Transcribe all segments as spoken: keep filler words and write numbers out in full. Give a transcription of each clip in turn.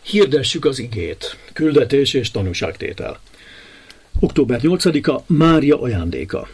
Hirdessük az igét. Küldetés és tanúságtétel. október nyolcadika. Mária ajándéka.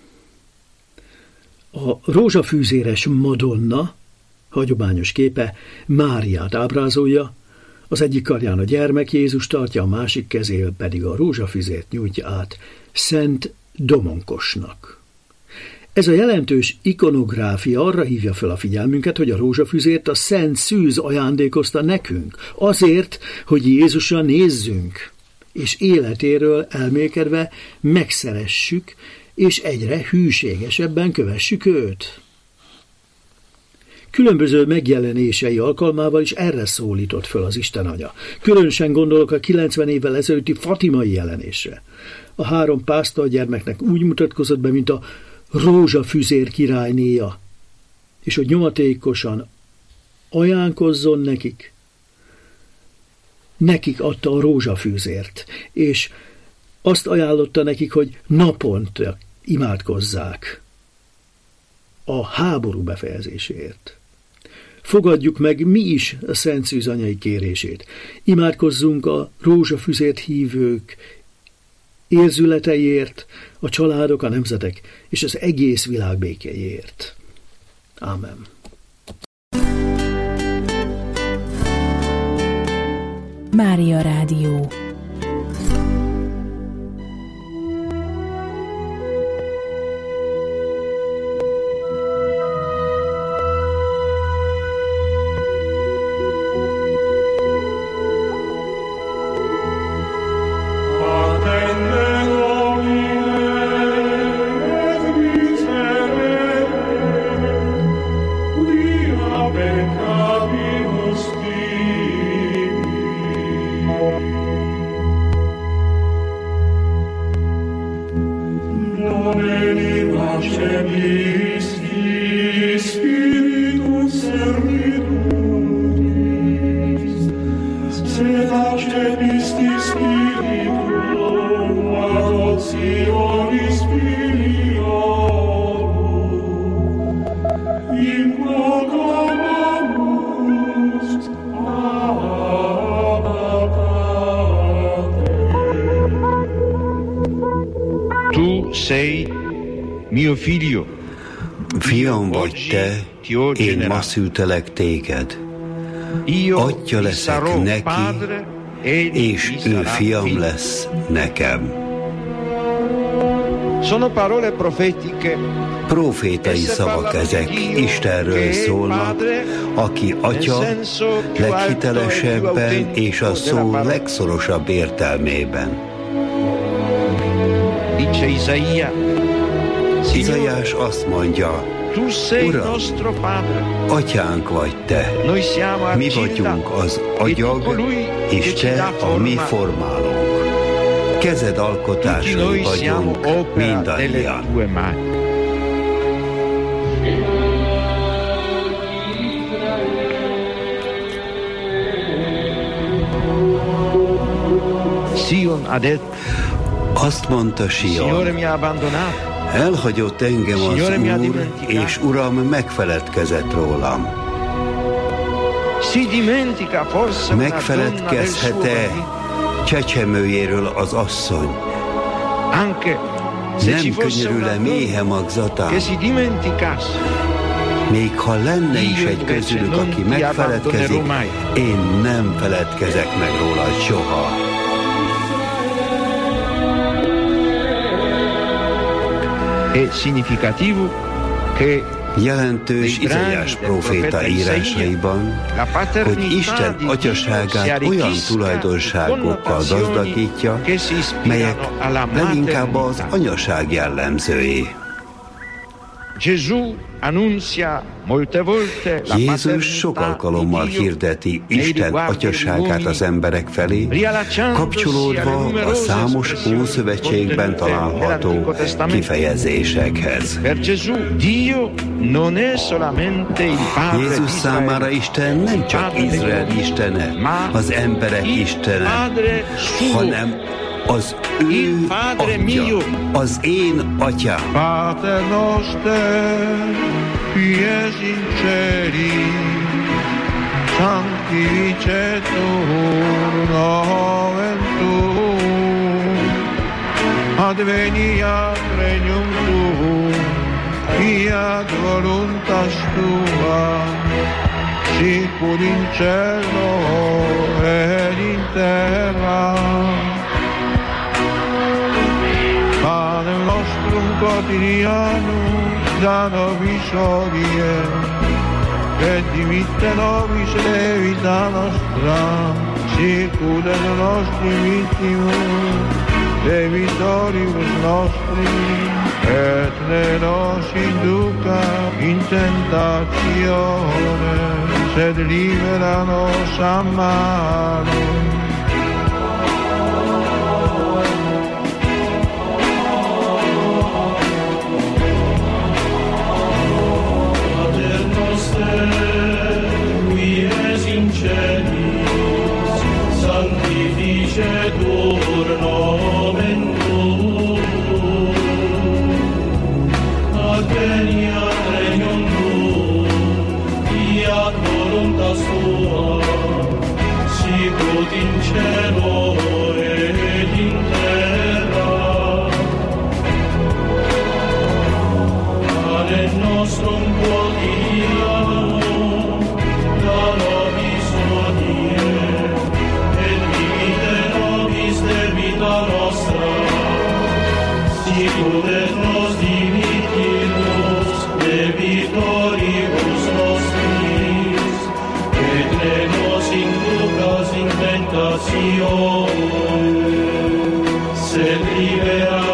A rózsafűzéres Madonna hagyományos képe Máriát ábrázolja, az egyik karján a gyermek Jézus tartja, a másik kezével pedig a rózsafüzért nyújtja át Szent Domonkosnak. Ez a jelentős ikonográfia arra hívja fel a figyelmünket, hogy a rózsafüzért a Szent Szűz ajándékozta nekünk, azért, hogy Jézusra nézzünk, és életéről elmélkedve megszeressük, és egyre hűségesebben kövessük őt. Különböző megjelenései alkalmával is erre szólított föl az Istenanya. Különösen gondolok a kilencven évvel ezelőtti fatimai jelenésre. A három pásztorgyermeknek úgy mutatkozott be, mint a rózsafüzér királynéja, és hogy nyomatékosan ajánkozzon nekik. Nekik adta a rózsafűzért, és azt ajánlotta nekik, hogy naponta imádkozzák a háború befejezéséért. Fogadjuk meg mi is a Szent Szűz anyai kérését. Imádkozzunk a rózsafüzért hívők érzületeiért, a családok, a nemzetek és az egész világ békéjéért. Ámen. Mária Rádió. Fiam vagy te, én ma szültelek téged. Atya leszek neki, és ő fiam lesz nekem. Profétai szavak ezek, Istenről szólnak, aki atya leghitelesebben és a szó legszorosabb értelmében. Izaiás azt mondja, Uram, atyánk vagy te, mi vagyunk az agyag, és te a mi formálónk. Kezed alkotásai vagyunk mindannyian. Azt mondta Sion, elhagyott engem az Úr, és Uram megfeledkezett rólam. Megfeledkezhet-e csecsemőjéről az asszony? Nem könyörül-e méhe magzatán? Még ha lenne is egy közülük, aki megfeledkezik, én nem feledkezek meg róla soha. Jelentős Izaiás próféta írásaiban, hogy Isten atyaságát olyan tulajdonságokkal gazdagítja, melyek leginkább az anyaság jellemzői. Jézus sok alkalommal hirdeti Isten atyaságát az emberek felé, kapcsolódva a számos Ószövetségben található kifejezésekhez. Jézus számára Isten nem csak Izrael istene, az emberek istene, hanem az ő atya, az én atyám. Pater noster, qui es in celi, sanctificetur nomen tuum, adveniat regnum tuum, fiat voluntas tua, sicur in cielo ed in terra. Panem nostrum quotidianum da nobis hodie, et dimitte nobis levita nostra, sicur et nostri vittimus, debitoribus nostri, et ne nos induca in tentatione, sed libera nos a malo. Qui es in celis, sanctificetur nomen tuum, adveniat regnum tuum, fiat voluntas tua, sicut in cielo et in terra. Panem nostrum quotidianum da nobis hodie, et dimitte nobis debita nostra, sicur et nos dimittimus debitoribus nostris, et ne nos inducas in tentatione, sed libera